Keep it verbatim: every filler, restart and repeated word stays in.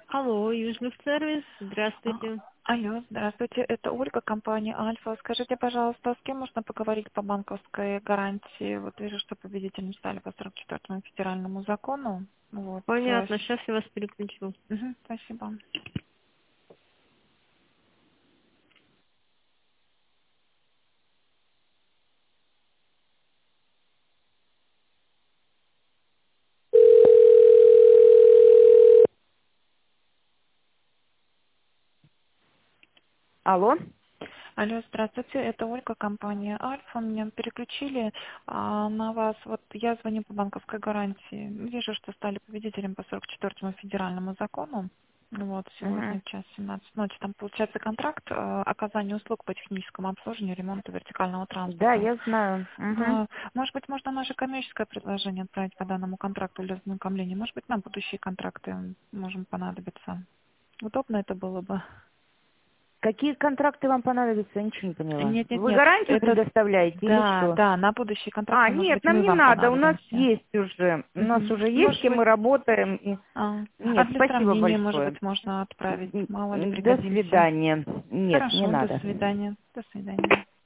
Алло, Южный сервис, А, здравствуйте. Алло, здравствуйте, это Ольга, компания Альфа. Скажите, пожалуйста, с кем можно поговорить по банковской гарантии? Вот вижу, что победителем стали по сорок четвёртому федеральному закону. Вот. э, Понятно, щ- сейчас я вас переключу. Мгм, спасибо. Алло? Алло, здравствуйте, это Ольга, компания Альфа. Меня переключили а, на вас. Вот я звоню по банковской гарантии. Вижу, что стали победителем по сорок четвёртому федеральному закону. Вот, сегодня Мгм. в час семнадцать ночи. Там получается контракт э, оказания услуг по техническому обслуживанию, ремонту вертикального Да, транспорта. я знаю. Мгм. А, Может быть, можно наше коммерческое предложение отправить по данному контракту для ознакомления. Может быть, нам будущие контракты можем понадобиться. Удобно это было бы. Какие контракты вам понадобятся? Я ничего не поняла. Нет, нет, Вы нет. гарантию Это предоставляете или да, что? да, на будущие А, контракты, может нет, быть, нам мы не вам надо, у нас понадобимся. есть уже. У нас Мгм. уже есть, с Может кем быть, мы работаем. И... а, а Нет, для спасибо сравнения, может большое. быть, можно отправить. М, Мало ли м, До пригодимся. свидания. Нет, не Хорошо, до надо. свидания. До свидания.